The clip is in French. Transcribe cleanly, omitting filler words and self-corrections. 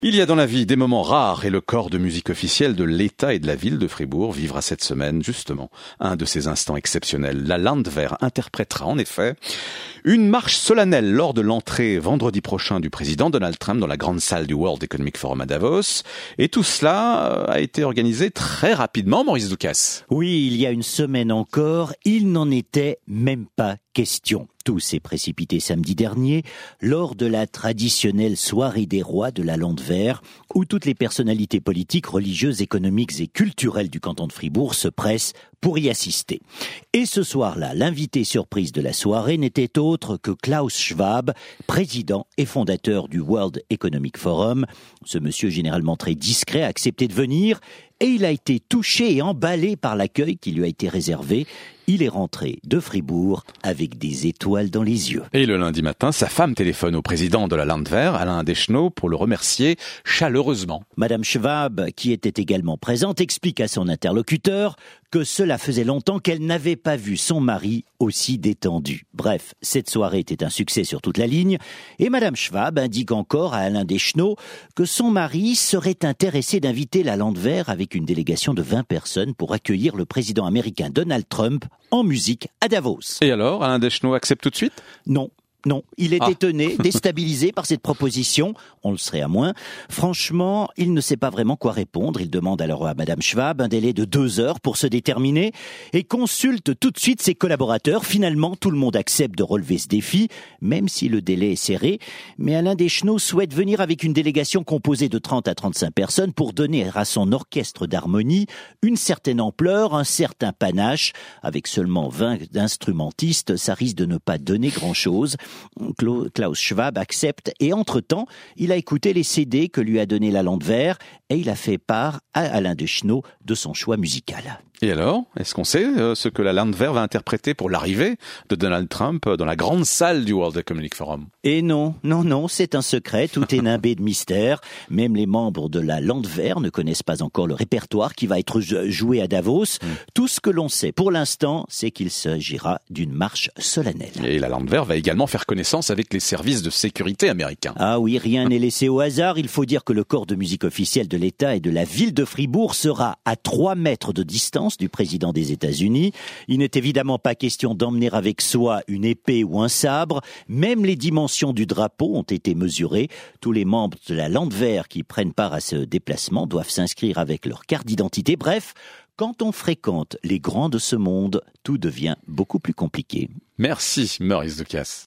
Il y a dans la vie des moments rares et le corps de musique officiel de l'État et de la ville de Fribourg vivra cette semaine justement un de ces instants exceptionnels. La Landwehr interprétera en effet une marche solennelle lors de l'entrée vendredi prochain du président Donald Trump dans la grande salle du World Economic Forum à Davos. Et tout cela a été organisé très rapidement, Maurice Doukas. Oui, il y a une semaine encore, il n'en était même pas question. Tout s'est précipité samedi dernier lors de la traditionnelle soirée des rois de la Landwehr où toutes les personnalités politiques, religieuses, économiques et culturelles du canton de Fribourg se pressent pour y assister. Et ce soir-là, l'invité surprise de la soirée n'était autre que Klaus Schwab, président et fondateur du World Economic Forum. Ce monsieur généralement très discret a accepté de venir et il a été touché et emballé par l'accueil qui lui a été réservé. Il est rentré de Fribourg avec des étoiles dans les yeux. Et le lundi matin, sa femme téléphone au président de la Landwehr, Alain Deschenaux, pour le remercier chaleureusement. Madame Schwab, qui était également présente, explique à son interlocuteur que cela faisait longtemps qu'elle n'avait pas vu son mari aussi détendu. Bref, cette soirée était un succès sur toute la ligne et Madame Schwab indique encore à Alain Deschenaux que son mari serait intéressé d'inviter la Landwehr avec une délégation de 20 personnes pour accueillir le président américain Donald Trump en musique à Davos. Et alors, Alain Deschenaux accepte tout de suite ? Non, il est étonné, déstabilisé par cette proposition, on le serait à moins. Franchement, il ne sait pas vraiment quoi répondre. Il demande alors à Madame Schwab un délai de 2 heures pour se déterminer et consulte tout de suite ses collaborateurs. Finalement, tout le monde accepte de relever ce défi, même si le délai est serré. Mais Alain Deschenaux souhaite venir avec une délégation composée de 30 à 35 personnes pour donner à son orchestre d'harmonie une certaine ampleur, un certain panache. Avec seulement 20 instrumentistes, ça risque de ne pas donner grand-chose. Klaus Schwab accepte et entre-temps, il a écouté les CD que lui a donné la Landwehr et il a fait part à Alain Deschenaux de son choix musical. Et alors, est-ce qu'on sait ce que la Landwehr va interpréter pour l'arrivée de Donald Trump dans la grande salle du World Economic Forum ? Et non, c'est un secret, tout est nimbé de mystère. Même les membres de la Landwehr ne connaissent pas encore le répertoire qui va être joué à Davos. Tout ce que l'on sait pour l'instant, c'est qu'il s'agira d'une marche solennelle. Et la Landwehr va également faire connaissance avec les services de sécurité américains. Ah oui, rien n'est laissé au hasard. Il faut dire que le corps de musique officiel de l'État et de la ville de Fribourg sera à 3 mètres de distance du président des États-Unis. Il n'est évidemment pas question d'emmener avec soi une épée ou un sabre. Même les dimensions du drapeau ont été mesurées. Tous les membres de la Landwehr qui prennent part à ce déplacement doivent s'inscrire avec leur carte d'identité. Bref, quand on fréquente les grands de ce monde, tout devient beaucoup plus compliqué. Merci, Maurice Doukas.